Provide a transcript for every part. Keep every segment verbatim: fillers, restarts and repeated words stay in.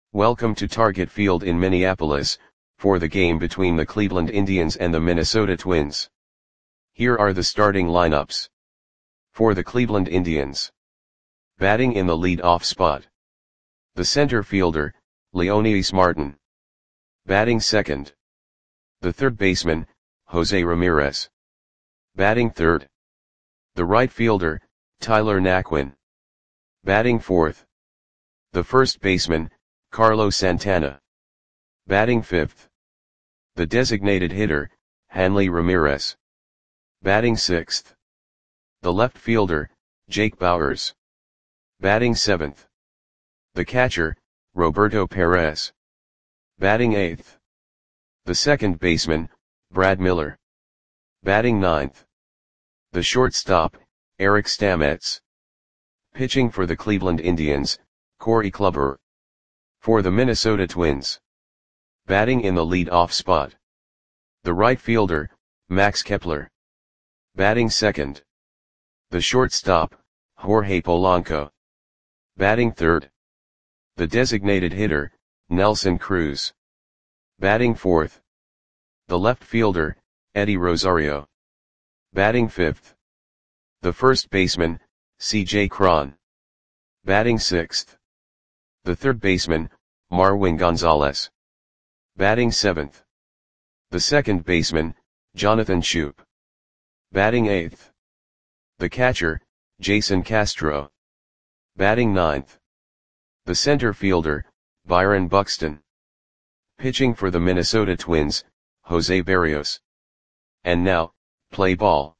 Welcome to Target Field in Minneapolis, for the game between the Cleveland Indians and the Minnesota Twins. Here are the starting lineups. For the Cleveland Indians. Batting in the lead-off spot. The center fielder, Leonys Martin. Batting second. The third baseman, Jose Ramirez. Batting third. The right fielder, Tyler Naquin. Batting fourth. The first baseman, Carlos Santana. Batting fifth. The designated hitter, Hanley Ramirez. Batting sixth. The left fielder, Jake Bauers. Batting seventh. The catcher, Roberto Perez. Batting eighth. The second baseman, Brad Miller. Batting ninth. The shortstop, Eric Stamets. Pitching for the Cleveland Indians, Corey Kluber. For the Minnesota Twins. Batting in the lead-off spot. The right fielder, Max Kepler. Batting second. The shortstop, Jorge Polanco. Batting third. The designated hitter, Nelson Cruz. Batting fourth. The left fielder, Eddie Rosario. Batting fifth. The first baseman, C J Cron. Batting sixth. The third baseman, Marwin Gonzalez. Batting seventh. The second baseman, Jonathan Schoop. Batting eighth. The catcher, Jason Castro. Batting ninth. The center fielder, Byron Buxton. Pitching for the Minnesota Twins, Jose Berrios. And now, play ball.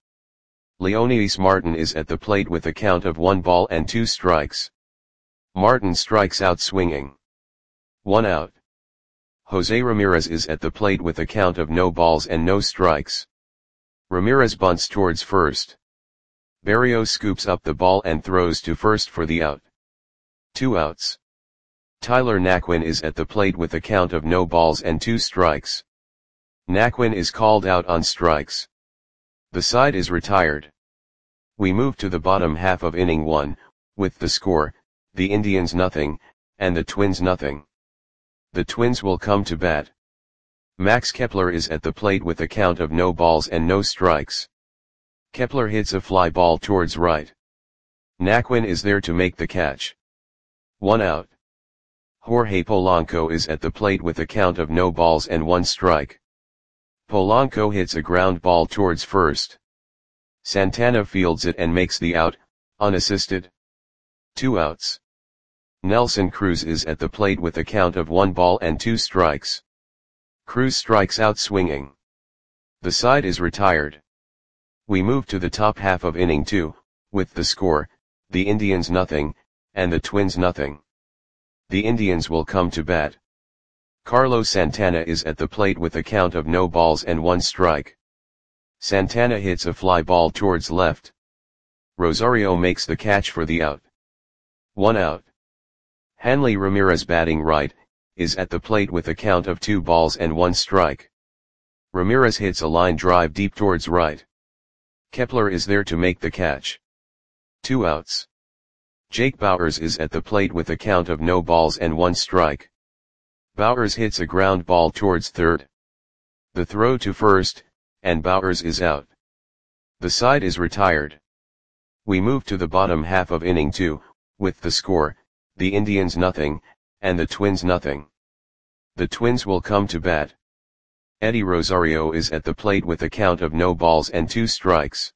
Leonys Martin is at the plate with a count of one ball and two strikes. Martin strikes out swinging. One out. Jose Ramirez is at the plate with a count of no balls and no strikes. Ramirez bunts towards first. Berrios scoops up the ball and throws to first for the out. Two outs. Tyler Naquin is at the plate with a count of no balls and two strikes. Naquin is called out on strikes. The side is retired. We move to the bottom half of inning one, with the score, the Indians nothing, and the Twins nothing. The Twins will come to bat. Max Kepler is at the plate with a count of no balls and no strikes. Kepler hits a fly ball towards right. Naquin is there to make the catch. One out. Jorge Polanco is at the plate with a count of no balls and one strike. Polanco hits a ground ball towards first. Santana fields it and makes the out, unassisted. Two outs. Nelson Cruz is at the plate with a count of one ball and two strikes. Cruz strikes out swinging. The side is retired. We move to the top half of inning two, with the score, the Indians nothing, and the Twins nothing. The Indians will come to bat. Carlos Santana is at the plate with a count of no balls and one strike. Santana hits a fly ball towards left. Rosario makes the catch for the out. One out. Hanley Ramirez, batting right, is at the plate with a count of two balls and one strike. Ramirez hits a line drive deep towards right. Kepler is there to make the catch. Two outs. Jake Bauers is at the plate with a count of no balls and one strike. Bauers hits a ground ball towards third. The throw to first, and Bauers is out. The side is retired. We move to the bottom half of inning two, with the score, the Indians nothing, and the Twins nothing. The Twins will come to bat. Eddie Rosario is at the plate with a count of no balls and two strikes.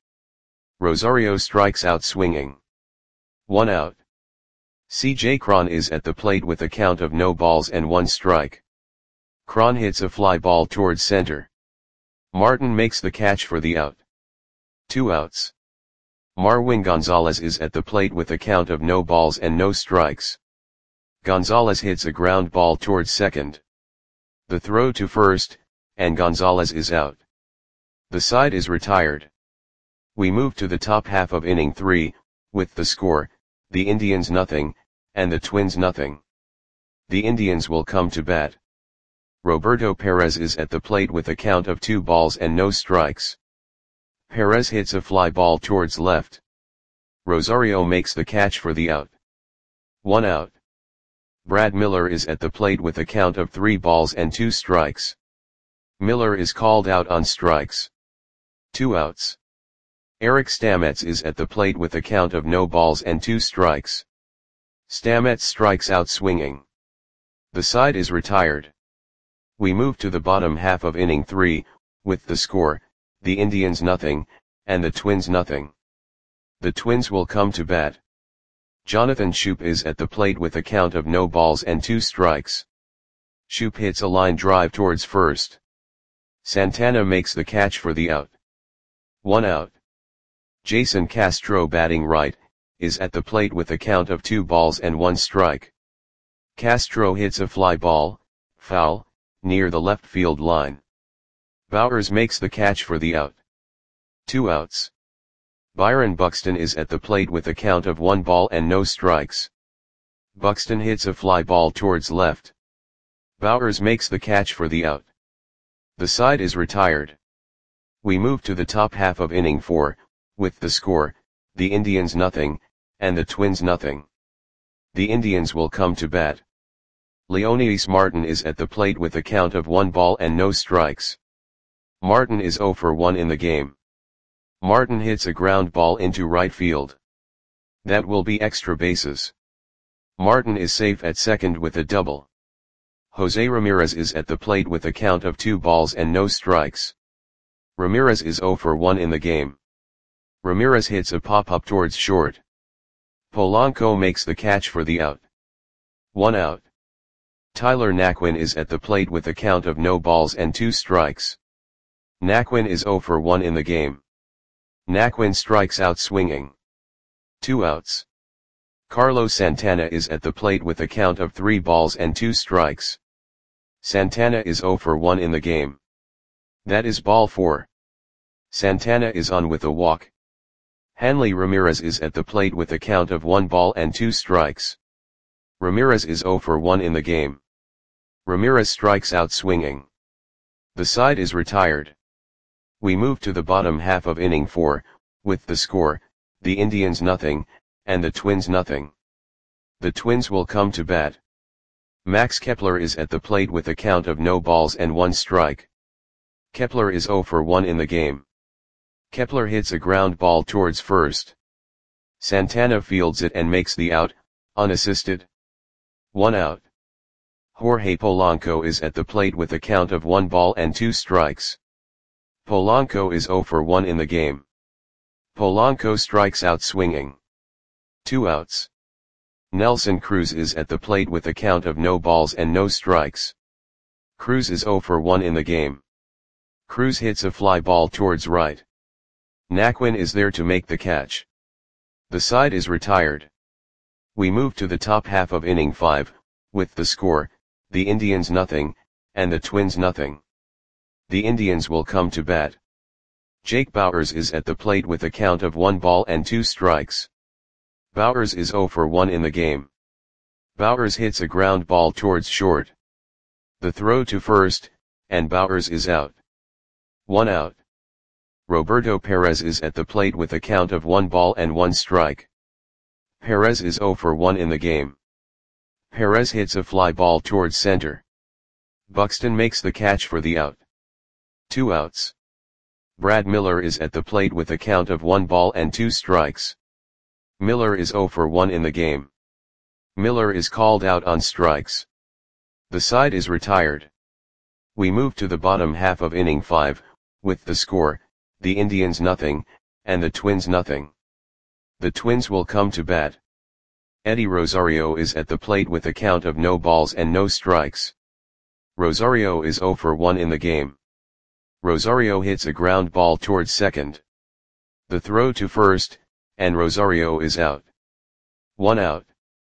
Rosario strikes out swinging. One out. C J Cron is at the plate with a count of no balls and one strike. Cron hits a fly ball towards center. Martin makes the catch for the out. Two outs. Marwin Gonzalez is at the plate with a count of no balls and no strikes. Gonzalez hits a ground ball towards second. The throw to first, and Gonzalez is out. The side is retired. We move to the top half of inning three, with the score, the Indians nothing, and the Twins nothing. The Indians will come to bat. Roberto Perez is at the plate with a count of two balls and no strikes. Perez hits a fly ball towards left. Rosario makes the catch for the out. One out. Brad Miller is at the plate with a count of three balls and two strikes. Miller is called out on strikes. Two outs. Eric Stamets is at the plate with a count of no balls and two strikes. Stamets strikes out swinging. The side is retired. We move to the bottom half of inning three, with the score, the Indians nothing, and the Twins nothing. The Twins will come to bat. Jonathan Schoop is at the plate with a count of no balls and two strikes. Schoop hits a line drive towards first. Santana makes the catch for the out. One out. Jason Castro, batting right, is at the plate with a count of two balls and one strike. Castro hits a fly ball, foul, near the left field line. Bowers makes the catch for the out. Two outs. Byron Buxton is at the plate with a count of one ball and no strikes. Buxton hits a fly ball towards left. Bowers makes the catch for the out. The side is retired. We move to the top half of inning four, with the score, the Indians nothing, and the Twins nothing. The Indians will come to bat. Leonidas Martin is at the plate with a count of one ball and no strikes. Martin is oh for one in the game. Martin hits a ground ball into right field. That will be extra bases. Martin is safe at second with a double. Jose Ramirez is at the plate with a count of two balls and no strikes. Ramirez is oh for one in the game. Ramirez hits a pop-up towards short. Polanco makes the catch for the out. One out. Tyler Naquin is at the plate with a count of no balls and two strikes. Naquin is oh for one in the game. Naquin strikes out swinging. Two outs. Carlos Santana is at the plate with a count of three balls and two strikes. Santana is oh for one in the game. That is ball four. Santana is on with a walk. Hanley Ramirez is at the plate with a count of one ball and two strikes. Ramirez is oh for one in the game. Ramirez strikes out swinging. The side is retired. We move to the bottom half of inning four, with the score, the Indians nothing, and the Twins nothing. The Twins will come to bat. Max Kepler is at the plate with a count of no balls and one strike. Kepler is oh for one in the game. Kepler hits a ground ball towards first. Santana fields it and makes the out, unassisted. One out. Jorge Polanco is at the plate with a count of one ball and two strikes. Polanco is oh for one in the game. Polanco strikes out swinging. Two outs. Nelson Cruz is at the plate with a count of no balls and no strikes. Cruz is oh for one in the game. Cruz hits a fly ball towards right. Naquin is there to make the catch. The side is retired. We move to the top half of inning five, with the score, the Indians nothing, and the Twins nothing. The Indians will come to bat. Jake Bauers is at the plate with a count of one ball and two strikes. Bauers is oh for one in the game. Bauers hits a ground ball towards short. The throw to first, and Bauers is out. One out. Roberto Perez is at the plate with a count of one ball and one strike. Perez is oh for one in the game. Perez hits a fly ball towards center. Buxton makes the catch for the out. Two outs. Brad Miller is at the plate with a count of one ball and two strikes. Miller is oh for one in the game. Miller is called out on strikes. The side is retired. We move to the bottom half of inning five, with the score, the Indians nothing, and the Twins nothing. The Twins will come to bat. Eddie Rosario is at the plate with a count of no balls and no strikes. Rosario is oh for one in the game. Rosario hits a ground ball towards second. The throw to first, and Rosario is out. One out.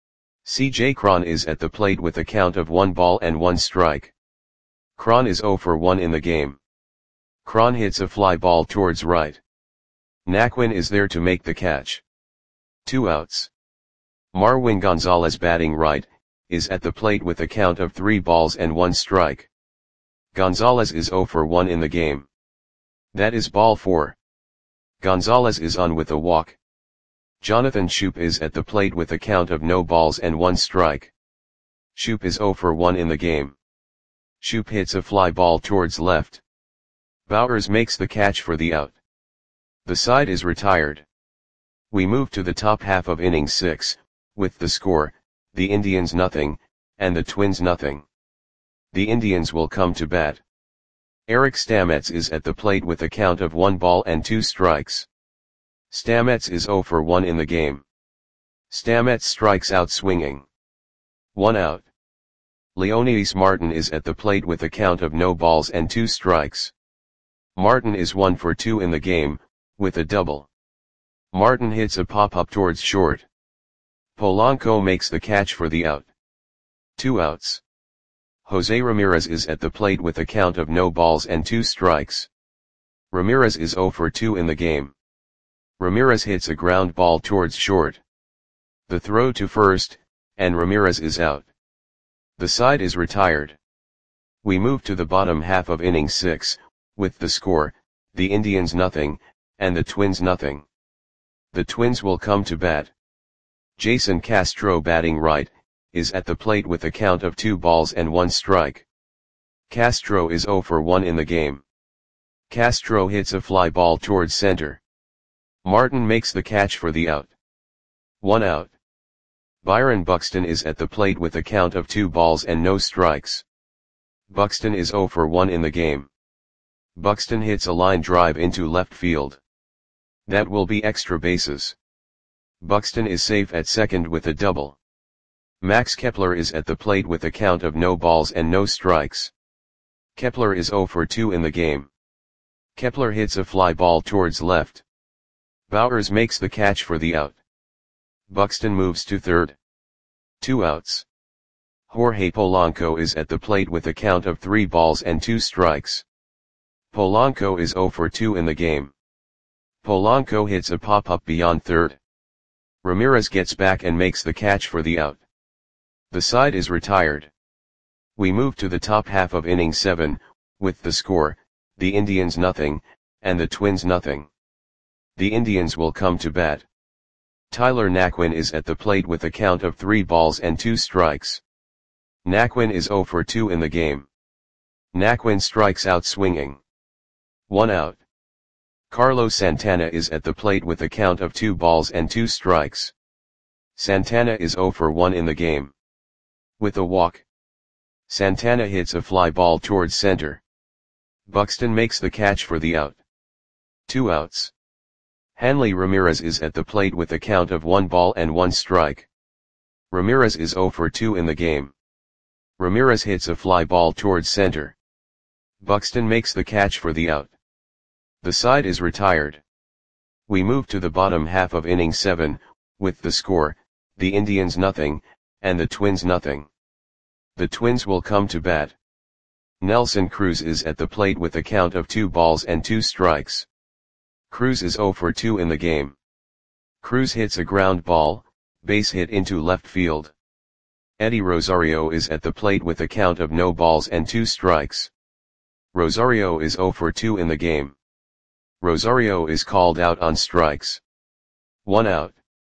C J Cron is at the plate with a count of one ball and one strike. Cron is oh for one in the game. Cron hits a fly ball towards right. Naquin is there to make the catch. Two outs. Marwin Gonzalez, batting right, is at the plate with a count of three balls and one strike. Gonzalez is oh for one in the game. That is ball four. Gonzalez is on with a walk. Jonathan Schoop is at the plate with a count of no balls and one strike. Shoop is zero for one in the game. Shoop hits a fly ball towards left. Bowers makes the catch for the out. The side is retired. We move to the top half of innings six, with the score, the Indians nothing, and the Twins nothing. The Indians will come to bat. Eric Stamets is at the plate with a count of one ball and two strikes. Stamets is zero for one in the game. Stamets strikes out swinging. One out. Leonidas Martin is at the plate with a count of no balls and two strikes. Martin is one for two in the game, with a double. Martin hits a pop-up towards short. Polanco makes the catch for the out. Two outs. Jose Ramirez is at the plate with a count of no balls and two strikes. Ramirez is zero for two in the game. Ramirez hits a ground ball towards short. The throw to first, and Ramirez is out. The side is retired. We move to the bottom half of inning six, with the score, the Indians nothing, and the Twins nothing. The Twins will come to bat. Jason Castro, batting right, is at the plate with a count of two balls and one strike. Castro is zero for one in the game. Castro hits a fly ball towards center. Martin makes the catch for the out. One out. Byron Buxton is at the plate with a count of two balls and no strikes. Buxton is zero for one in the game. Buxton hits a line drive into left field. That will be extra bases. Buxton is safe at second with a double. Max Kepler is at the plate with a count of no balls and no strikes. Kepler is zero for two in the game. Kepler hits a fly ball towards left. Bowers makes the catch for the out. Buxton moves to third. Two outs. Jorge Polanco is at the plate with a count of three balls and two strikes. Polanco is zero for two in the game. Polanco hits a pop-up beyond third. Ramirez gets back and makes the catch for the out. The side is retired. We move to the top half of inning seven, with the score, the Indians nothing, and the Twins nothing. The Indians will come to bat. Tyler Naquin is at the plate with a count of three balls and two strikes. Naquin is zero for two in the game. Naquin strikes out swinging. One out. Carlos Santana is at the plate with a count of two balls and two strikes. Santana is zero for one in the game. With a walk. Santana hits a fly ball towards center. Buxton makes the catch for the out. Two outs. Hanley Ramirez is at the plate with a count of one ball and one strike. Ramirez is zero for two in the game. Ramirez hits a fly ball towards center. Buxton makes the catch for the out. The side is retired. We move to the bottom half of inning seven, with the score, the Indians nothing, and the Twins nothing. The Twins will come to bat. Nelson Cruz is at the plate with a count of two balls and two strikes. Cruz is zero for two in the game. Cruz hits a ground ball, base hit into left field. Eddie Rosario is at the plate with a count of no balls and two strikes. Rosario is zero for two in the game. Rosario is called out on strikes. One out.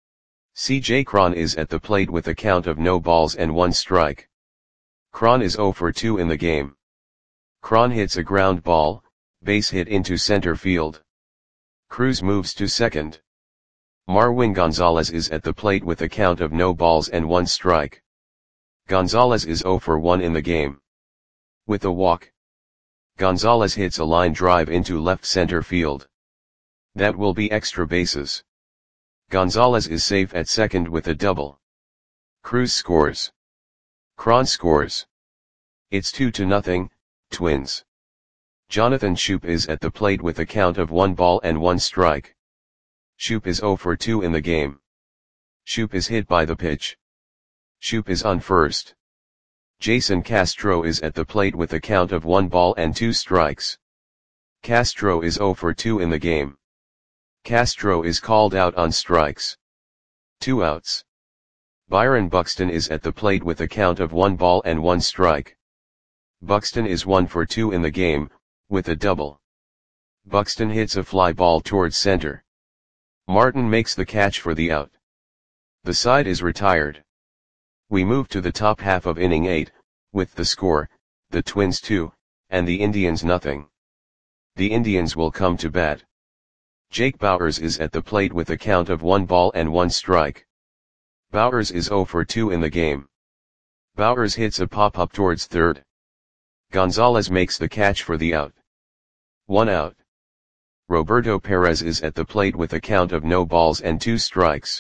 C J Cron is at the plate with a count of no balls and one strike. Cron is zero for two in the game. Cron hits a ground ball, base hit into center field. Cruz moves to second. Marwin Gonzalez is at the plate with a count of no balls and one strike. Gonzalez is zero for one in the game. With a walk. Gonzalez hits a line drive into left center field. That will be extra bases. Gonzalez is safe at second with a double. Cruz scores. Cron scores. It's two to nothing, Twins. Jonathan Schoop is at the plate with a count of one ball and one strike. Schoop is zero for two in the game. Schoop is hit by the pitch. Schoop is on first. Jason Castro is at the plate with a count of one ball and two strikes. Castro is zero for two in the game. Castro is called out on strikes. Two outs. Byron Buxton is at the plate with a count of one ball and one strike. Buxton is one for two in the game, with a double. Buxton hits a fly ball towards center. Martin makes the catch for the out. The side is retired. We move to the top half of inning eight, with the score, the Twins two, and the Indians nothing. The Indians will come to bat. Jake Bauers is at the plate with a count of one ball and one strike. Bauers is oh for two in the game. Bauers hits a pop-up towards third. Gonzalez makes the catch for the out. One out. Roberto Perez is at the plate with a count of no balls and two strikes.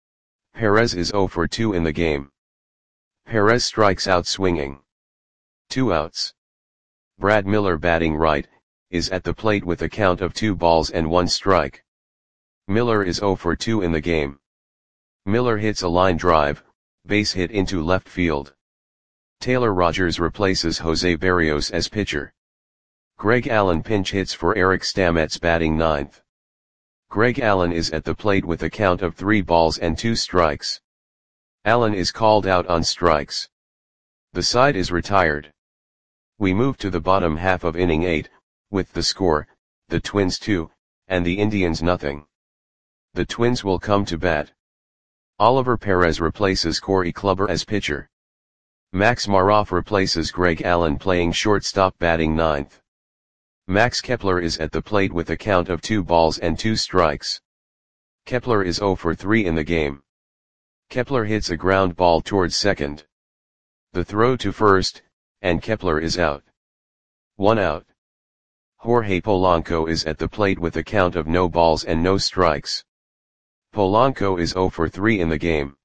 Perez is oh for two in the game. Perez strikes out swinging. Two outs. Brad Miller, batting right, is at the plate with a count of two balls and one strike. Miller is oh for two in the game. Miller hits a line drive, base hit into left field. Taylor Rogers replaces Jose Berrios as pitcher. Greg Allen pinch hits for Eric Stamets, batting ninth. Greg Allen is at the plate with a count of three balls and two strikes. Allen is called out on strikes. The side is retired. We move to the bottom half of inning eight, with the score, the Twins two, and the Indians nothing. The Twins will come to bat. Oliver Perez replaces Corey Kluber as pitcher. Max Maroff replaces Greg Allen, playing shortstop, batting ninth. Max Kepler is at the plate with a count of two balls and two strikes. Kepler is oh for three in the game. Kepler hits a ground ball towards second. The throw to first, and Kepler is out. One out. Jorge Polanco is at the plate with a count of no balls and no strikes. Polanco is oh for three in the game.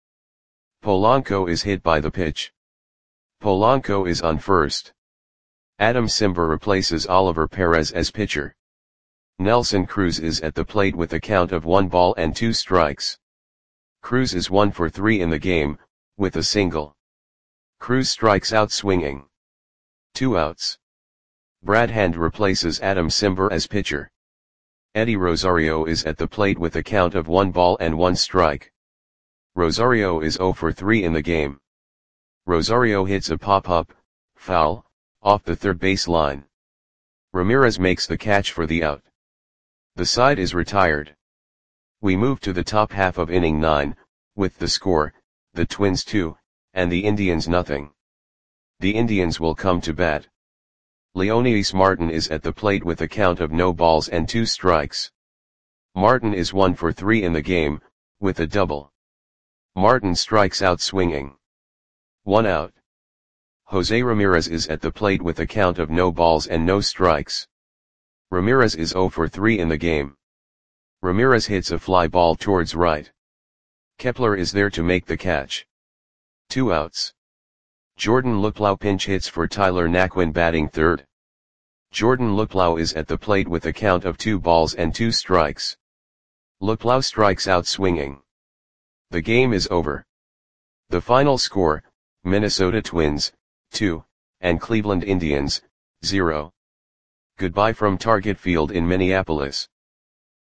Polanco is hit by the pitch. Polanco is on first. Adam Simber replaces Oliver Perez as pitcher. Nelson Cruz is at the plate with a count of one ball and two strikes. Cruz is one for three in the game, with a single. Cruz strikes out swinging. Two outs. Brad Hand replaces Adam Simber as pitcher. Eddie Rosario is at the plate with a count of one ball and one strike. Rosario is oh for three in the game. Rosario hits a pop-up, foul, off the third base line. Ramirez makes the catch for the out. The side is retired. We move to the top half of inning nine, with the score, the Twins two, and the Indians nothing. The Indians will come to bat. Leonidas Martin is at the plate with a count of no balls and two strikes. Martin is one for three in the game, with a double. Martin strikes out swinging. One out. Jose Ramirez is at the plate with a count of no balls and no strikes. Ramirez is oh for three in the game. Ramirez hits a fly ball towards right. Kepler is there to make the catch. Two outs. Jordan Luplow pinch hits for Tyler Naquin, batting third. Jordan Luplow is at the plate with a count of two balls and two strikes. Luplow strikes out swinging. The game is over. The final score, Minnesota Twins, two, and Cleveland Indians, zero. Goodbye from Target Field in Minneapolis.